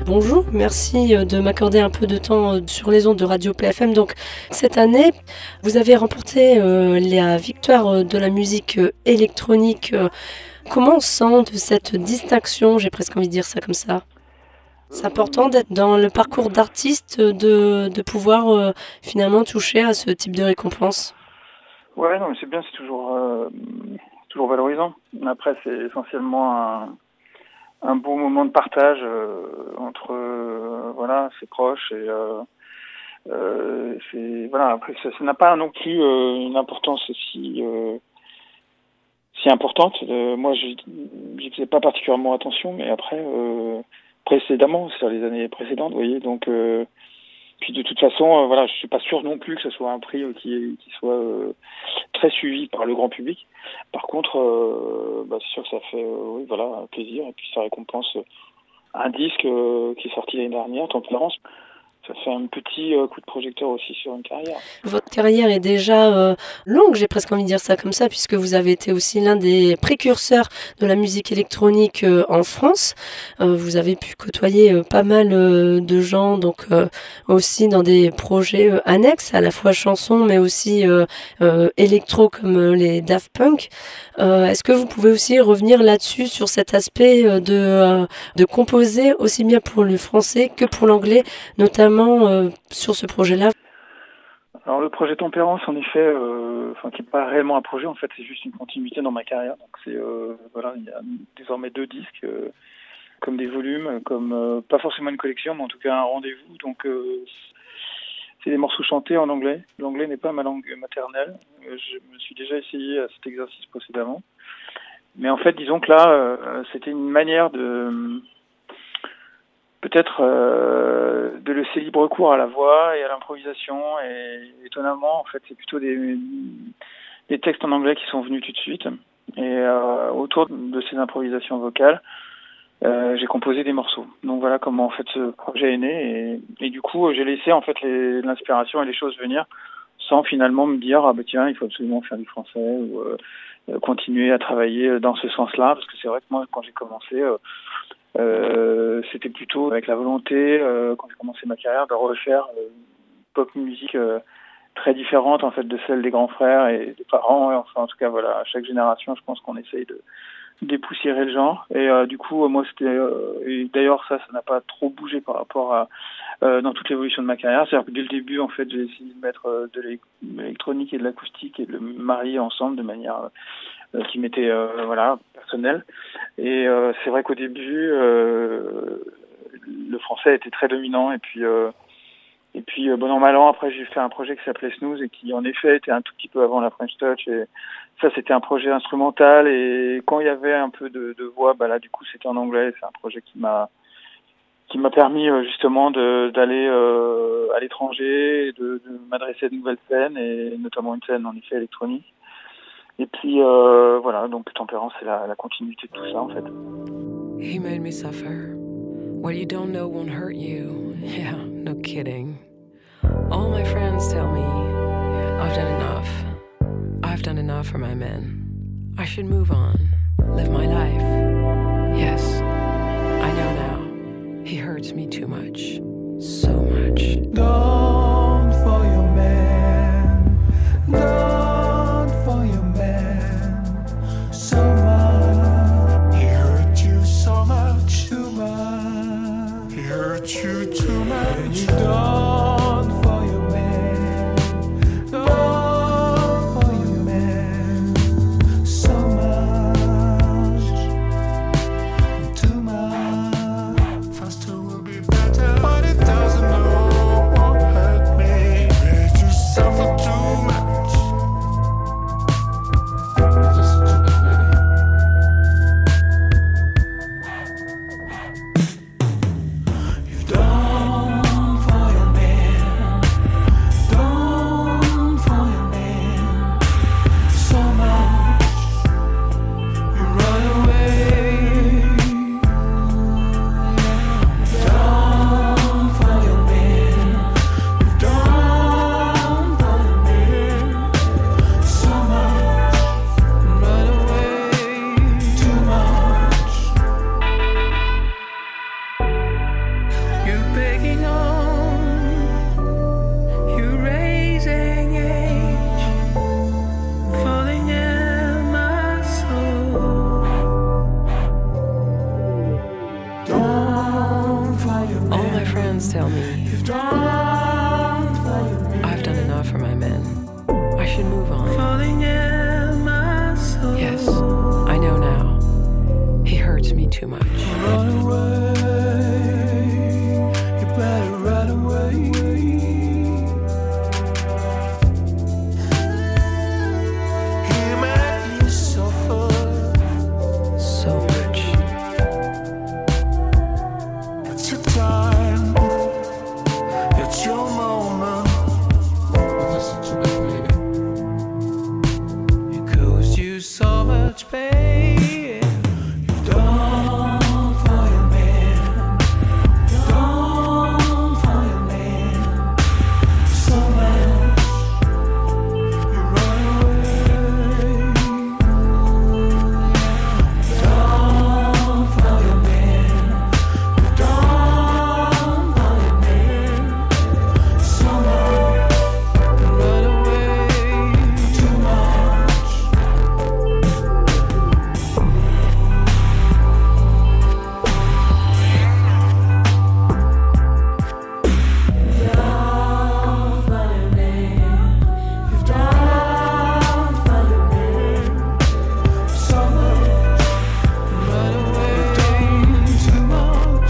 Bonjour, merci de m'accorder un peu de temps sur les ondes de Radio PFM. Donc, cette année, vous avez remporté la victoire de la musique électronique. Comment on sent de cette distinction? J'ai presque envie de dire ça comme ça. C'est important d'être dans le parcours d'artiste, de pouvoir finalement toucher à ce type de récompense. Ouais, non, mais c'est bien, c'est toujours valorisant. Après, c'est essentiellement un bon moment de partage entre ses proches et voilà. Après, ça n'a pas non plus une importance si importante. Moi, j'y faisais pas particulièrement attention, mais après précédemment, c'est les années précédentes, vous voyez, donc. Puis de toute façon, je suis pas sûr non plus que ce soit un prix qui soit très suivi par le grand public. Par contre, c'est sûr que ça fait un plaisir, et puis ça récompense un disque qui est sorti l'année dernière, Tempérance. Ça fait un petit coup de projecteur aussi sur une carrière. Votre carrière est déjà longue, j'ai presque envie de dire ça comme ça, puisque vous avez été aussi l'un des précurseurs de la musique électronique en France. Vous avez pu côtoyer pas mal de gens, donc aussi dans des projets annexes, à la fois chansons, mais aussi électro comme les Daft Punk. Est-ce que vous pouvez aussi revenir là-dessus, sur cet aspect de composer aussi bien pour le français que pour l'anglais, notamment sur ce projet-là? Alors le projet Tempérance, en effet, qui n'est pas réellement un projet, en fait, c'est juste une continuité dans ma carrière. Donc il y a désormais 2 disques, comme des volumes, comme pas forcément une collection, mais en tout cas un rendez-vous. Donc c'est des morceaux chantés en anglais. L'anglais n'est pas ma langue maternelle. Je me suis déjà essayé à cet exercice précédemment. Mais en fait, disons que là, c'était une manière de peut-être de laisser libre cours à la voix et à l'improvisation. Et étonnamment, en fait, c'est plutôt des textes en anglais qui sont venus tout de suite. Et autour de ces improvisations vocales, j'ai composé des morceaux. Donc voilà comment en fait ce projet est né. Et du coup, j'ai laissé en fait l'inspiration et les choses venir, sans finalement me dire tiens, il faut absolument faire du français ou continuer à travailler dans ce sens-là. Parce que c'est vrai que moi, quand j'ai commencé, c'était plutôt avec la volonté, quand j'ai commencé ma carrière, de refaire une pop musique très différente en fait de celle des grands frères et des parents. Et enfin, en tout cas, voilà, à chaque génération, je pense qu'on essaye de dépoussiérer le genre. Et du coup, moi, c'était et d'ailleurs ça n'a pas trop bougé par rapport à dans toute l'évolution de ma carrière. C'est-à-dire que dès le début, en fait, j'ai essayé de mettre de l'électronique et de l'acoustique et de le marier ensemble de manière qui m'était personnelle. Et c'est vrai qu'au début, le français était très dominant. Et puis bon an mal an, après j'ai fait un projet qui s'appelait Snooze et qui en effet était un tout petit peu avant la French Touch. Et ça, c'était un projet instrumental. Et quand il y avait un peu de voix, là du coup c'était en anglais. C'est un projet qui m'a permis justement d'aller à l'étranger, de m'adresser à de nouvelles scènes, et notamment une scène en effet électronique. Et puis donc Tempérance, c'est la continuité de tout ça en fait. He made me suffer. What you don't know won't hurt you. Yeah, no kidding. All my friends tell me I've done enough. I've done enough for my men. I should move on, live my life. Yes, I know now. He hurts me too much. So much. Done for your man. Done for your man. So much. He hurt you so much. Too much. He hurt you too much. And you done for your man. Done for your man. So much. Too much. Faster will be better, but it doesn't know. too much. Run away, you better run away. He made you suffer So much. It's your time, it's your moment. Listen to me, baby. It caused you so much pain. You've done for your man. You've done for your man. So much. You run away. You've done for your man. You've done for your man. So much. You run away. Too much. So much. You run away. Too much.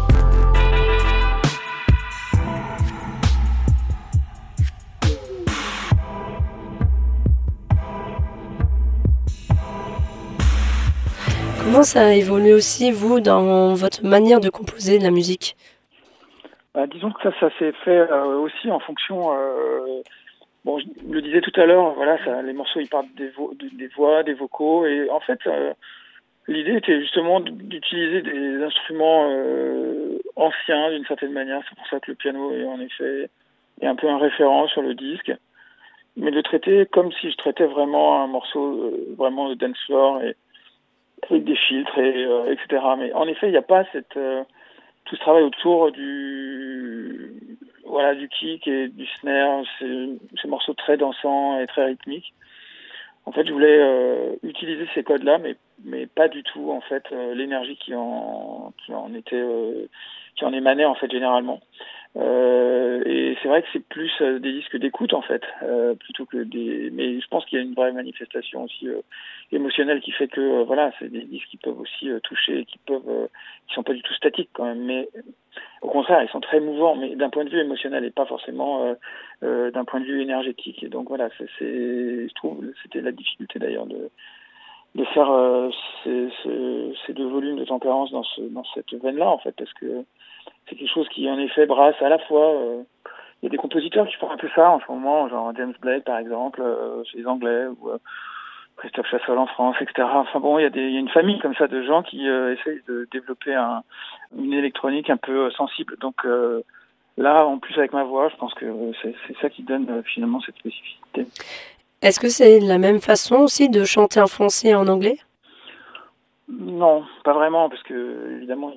Comment ça a évolué aussi, vous, dans votre manière de composer de la musique? Bah, disons que ça s'est fait aussi en fonction. Bon, je le disais tout à l'heure, voilà, les morceaux ils partent des voix, des vocaux, et en fait, l'idée était justement d'utiliser des instruments anciens d'une certaine manière. C'est pour ça que le piano est en effet est un peu un référent sur le disque, mais de le traiter comme si je traitais vraiment un morceau vraiment de dance floor et avec des filtres etc. Mais en effet, il n'y a pas tout ce travail autour du kick et du snare, ces morceaux très dansants et très rythmiques. En fait, je voulais utiliser ces codes-là, mais pas du tout en fait l'énergie qui en émanait en fait généralement. Et c'est vrai que c'est plus des disques d'écoute en fait, plutôt que mais je pense qu'il y a une vraie manifestation aussi émotionnelle qui fait que voilà, c'est des disques qui peuvent aussi toucher, qui sont pas du tout statiques quand même, mais au contraire, ils sont très mouvants, mais d'un point de vue émotionnel et pas forcément d'un point de vue énergétique. Et donc voilà, je trouve c'était la difficulté d'ailleurs de faire ces deux volumes de Tempérance dans cette veine-là en fait, parce que c'est quelque chose qui en effet brasse à la fois. Il y a des compositeurs qui font un peu ça en ce moment, genre James Blake par exemple, chez les Anglais, ou Christophe Chassol en France, etc. Enfin bon, il y a une famille comme ça de gens qui essayent de développer une électronique un peu sensible. Donc là, en plus avec ma voix, je pense que c'est ça qui donne finalement cette spécificité. Est-ce que c'est la même façon aussi de chanter en français et en anglais? Non, pas vraiment, parce que évidemment,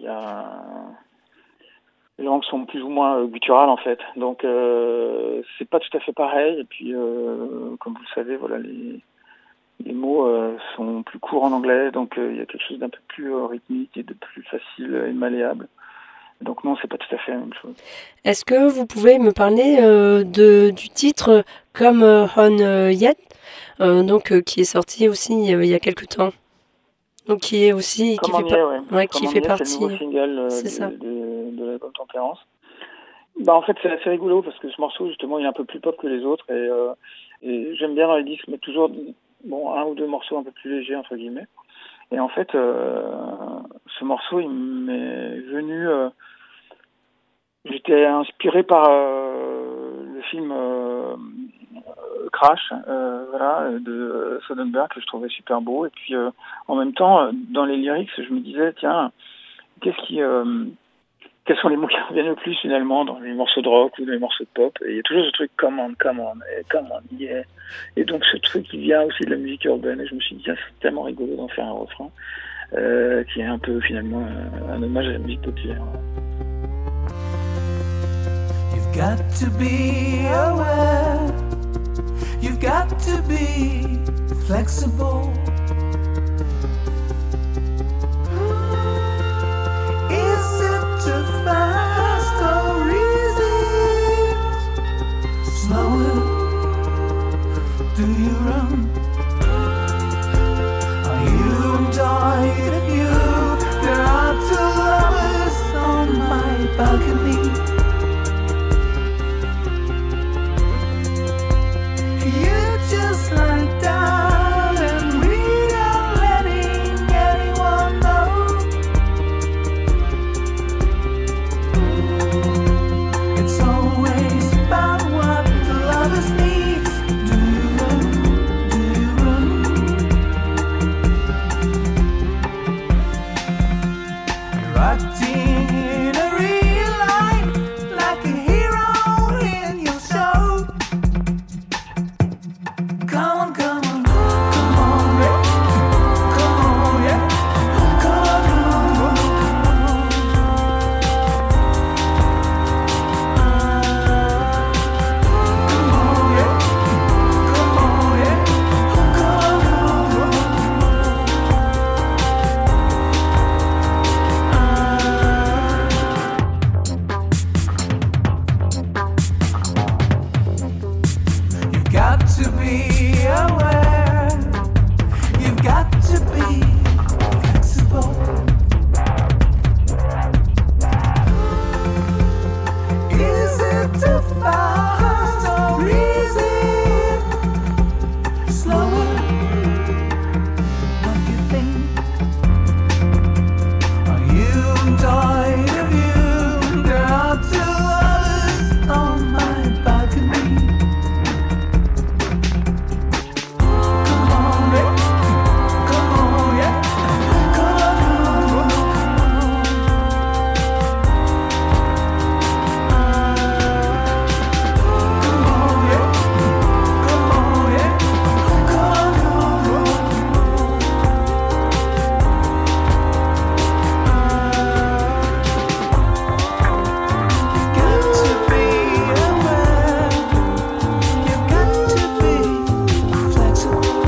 les langues sont plus ou moins gutturales en fait, donc c'est pas tout à fait pareil. Et puis, comme vous le savez, voilà, les mots sont plus courts en anglais, donc il y a quelque chose d'un peu plus rythmique et de plus facile et malléable. Donc non, c'est pas tout à fait la même chose. Est-ce que vous pouvez me parler du titre Come On Yet, qui est sorti aussi il y a quelques temps, donc qui est aussi qui fait partie. C'est le nouveau single c'est de l'album Tempérance. Bah en fait c'est assez rigolo parce que ce morceau justement il est un peu plus pop que les autres et j'aime bien dans les disques mettre toujours un ou deux morceaux un peu plus légers entre guillemets. Et en fait ce morceau il m'est venu j'étais inspiré par le film Crash de Soderbergh que je trouvais super beau, et puis en même temps dans les lyrics je me disais tiens, quels sont les mots qui reviennent le plus finalement dans les morceaux de rock ou dans les morceaux de pop, et il y a toujours ce truc come on, yeah. Et donc ce truc qui vient aussi de la musique urbaine, et je me suis dit tiens, c'est tellement rigolo d'en faire un refrain qui est un peu finalement un hommage à la musique populaire. You've got to be aware. You've got to be flexible. Is it too fast or easy? Slower? Do you run? Are you tired of you? acting in a real life like a hero in your show. Come on, come on, come on, yeah. Come on, yeah. Come on, come on, come on. Come on, yeah. Come on, yeah. Come on, you've got to be aware. You've got to be flexible. Is it too fast or is it slower? What do you think? Are you tired of you? There are two others on my balcony. Come on, yeah. Come on, yeah. Come on, come on. Come on, yeah. Come on, yeah. Come on. You've got to be aware. You've got to be flexible.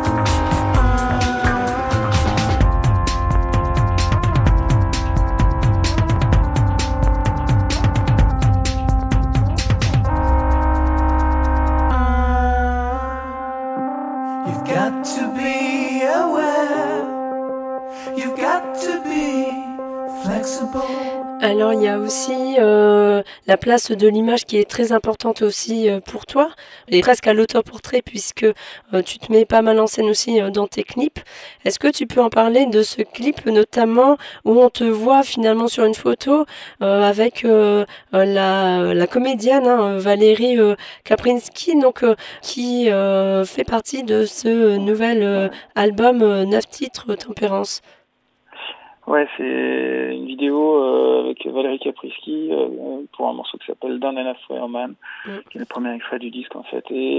You've got to be aware. You've got to be flexible. Alors il y a aussi la place de l'image qui est très importante aussi pour toi, et presque à l'autoportrait puisque tu te mets pas mal en scène aussi dans tes clips. Est-ce que tu peux en parler de ce clip notamment où on te voit finalement sur une photo avec la comédienne Valérie Kaprinski, donc qui fait partie de ce nouvel album 9 titres Tempérance. Ouais, c'est une vidéo avec Valérie Kaprisky pour un morceau qui s'appelle Down and After Man, qui est le premier extrait du disque en fait. Et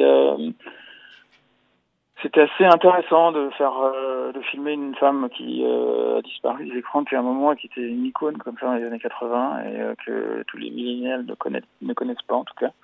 c'était assez intéressant de filmer une femme qui a disparu des écrans depuis un moment et qui était une icône comme ça dans les années 80 et que tous les millénials ne connaissent pas en tout cas.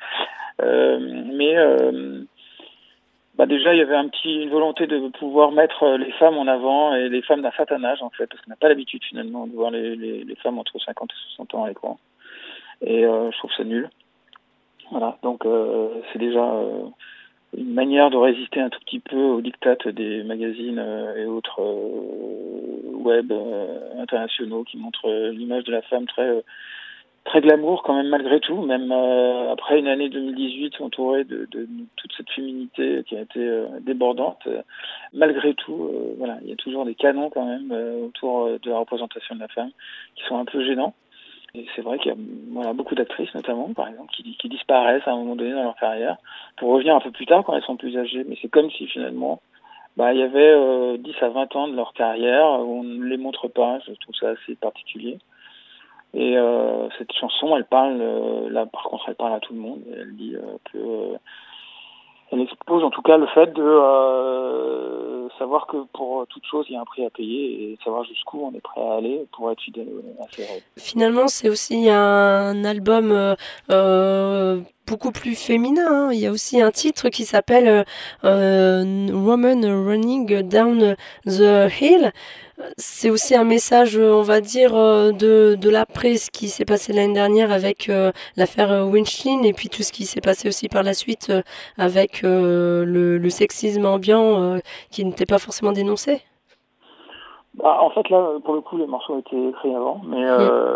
Déjà, il y avait une volonté de pouvoir mettre les femmes en avant et les femmes d'un certain âge, en fait, parce qu'on n'a pas l'habitude, finalement, de voir les femmes entre 50 et 60 ans à l'écran. Et je trouve ça nul. Voilà, donc c'est déjà une manière de résister un tout petit peu aux diktats des magazines et autres web internationaux qui montrent l'image de la femme très glamour quand même malgré tout, même après une année 2018 entourée de toute cette féminité qui a été débordante. Malgré tout, voilà, il y a toujours des canons quand même autour de la représentation de la femme qui sont un peu gênants. Et c'est vrai qu'il y a beaucoup d'actrices notamment, par exemple, qui disparaissent à un moment donné dans leur carrière pour revenir un peu plus tard quand elles sont plus âgées. Mais c'est comme si finalement, il y avait 10 à 20 ans de leur carrière où on ne les montre pas. Je trouve ça assez particulier. Et cette chanson, elle parle, là par contre, elle parle à tout le monde. Elle dit elle expose en tout cas le fait de savoir que pour toute chose, il y a un prix à payer et de savoir jusqu'où on est prêt à aller pour être fidèle à ses rêves. Finalement, c'est aussi un album beaucoup plus féminin. Il y a aussi un titre qui s'appelle Woman Running Down the Hill. C'est aussi un message, on va dire, de l'après, ce qui s'est passé l'année dernière avec l'affaire Weinstein et puis tout ce qui s'est passé aussi par la suite avec le sexisme ambiant qui n'était pas forcément dénoncé. En fait, là, pour le coup, le morceau a été écrit avant, mais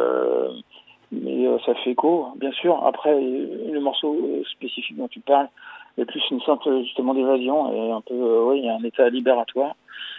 ça fait écho, bien sûr. Après, le morceau spécifique dont tu parles est plus une sorte justement d'évasion et un peu, il y a un état libératoire.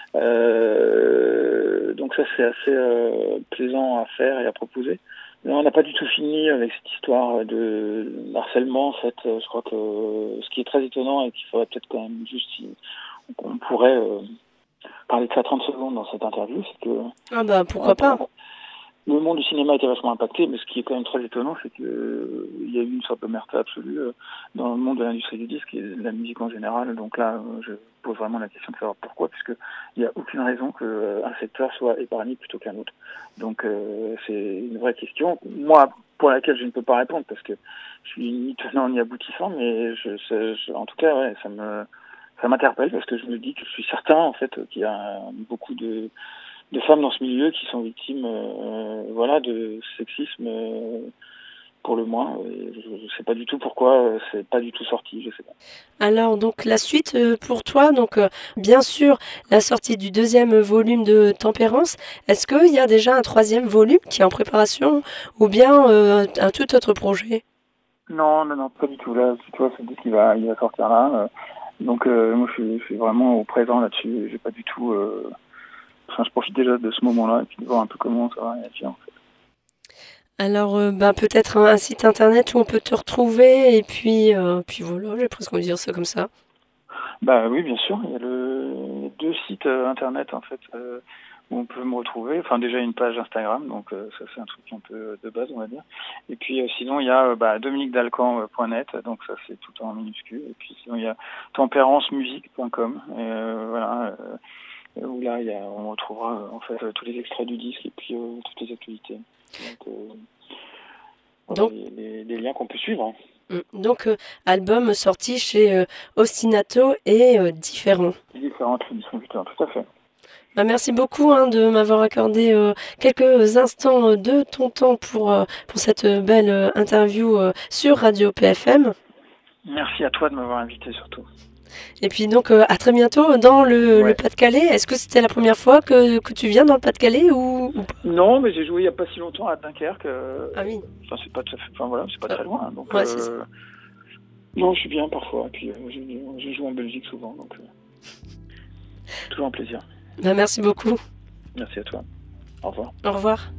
Donc ça, c'est assez plaisant à faire et à proposer. Mais on n'a pas du tout fini avec cette histoire de harcèlement. En fait, je crois que ce qui est très étonnant et qu'il faudrait peut-être quand même juste, on pourrait parler de ça 30 secondes dans cette interview, c'est que... pourquoi pas. le monde du cinéma était vachement impacté, mais ce qui est quand même très étonnant, c'est que il y a eu une sorte d'omerta absolue dans le monde de l'industrie du disque et de la musique en général. Donc là, je pose vraiment la question de savoir pourquoi, puisque il n'y a aucune raison qu'un secteur soit épargné plutôt qu'un autre. Donc c'est une vraie question, moi, pour laquelle je ne peux pas répondre, parce que je suis ni tenant ni aboutissant, mais en tout cas, ouais, ça m'interpelle, parce que je me dis que je suis certain, en fait, qu'il y a beaucoup de femmes dans ce milieu qui sont victimes de sexisme pour le moins. Je ne sais pas du tout pourquoi c'est pas du tout sorti, je sais pas. Alors donc la suite pour toi, donc bien sûr la sortie du 2e volume de Tempérance. Est-ce qu'il y a déjà un 3e volume qui est en préparation ou bien un tout autre projet? Non, pas du tout. Là, tu vois, ce disque il va sortir là. Donc moi je suis vraiment au présent là-dessus. J'ai pas du tout. Je profite déjà de ce moment-là et puis de voir un peu comment ça va réagir en fait. Alors peut-être un site internet où on peut te retrouver et puis voilà, j'ai presque envie de dire ça comme ça. Bah oui, bien sûr. Il y a les 2 sites internet en fait où on peut me retrouver. Enfin déjà une page Instagram, donc ça c'est un truc un peu de base on va dire. Et puis sinon il y a dominiquedalcan.net, donc ça c'est tout en minuscule. Et puis sinon il y a tempérancemusique.com. Voilà. Où là, on retrouvera en fait tous les extraits du disque et puis toutes les actualités. Donc, les liens qu'on peut suivre. Donc, album sorti chez Ostinato et Différent. Différents distributeurs, tout à fait. Merci beaucoup de m'avoir accordé quelques instants de ton temps pour cette belle interview sur Radio PFM. Merci à toi de m'avoir invité surtout. Et puis donc à très bientôt dans le Pas-de-Calais. Est-ce que c'était la première fois que tu viens dans le Pas-de-Calais ou pas? Non, mais j'ai joué il n'y a pas si longtemps à Dunkerque. Ah oui. Enfin, c'est pas très loin. Donc, c'est ça. Non, je suis bien parfois. Et puis je joue en Belgique souvent, donc toujours un plaisir. Merci beaucoup. Merci à toi. Au revoir. Au revoir.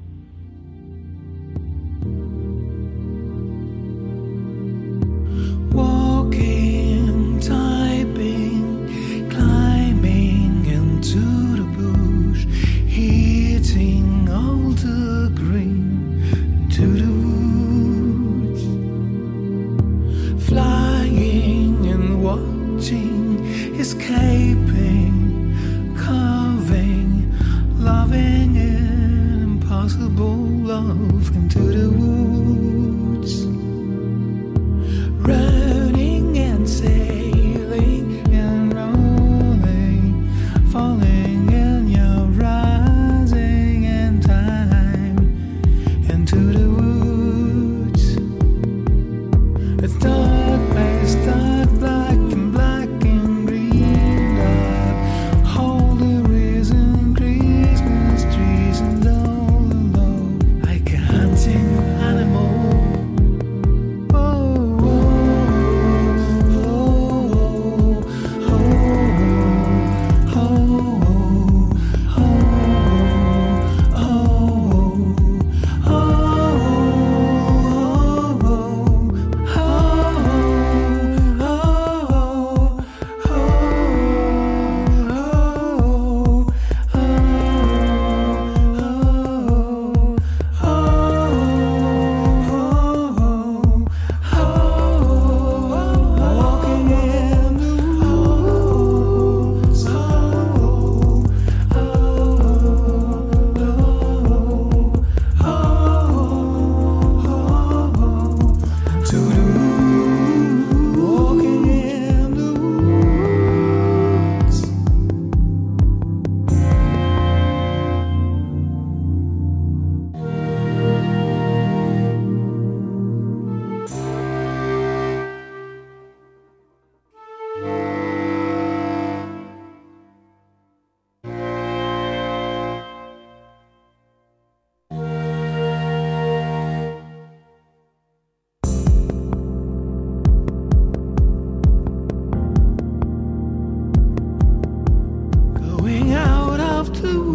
Walking, typing, climbing into the bush, hitting all the green into the woods, flying and watching, escaping, carving, loving an impossible love into the woods. Running and sailing and rolling, falling and you're rising in time into the woods. It's dark place, dark black and green, dark. All the reason Christmas trees and all alone, like a hunting animal. Going out of the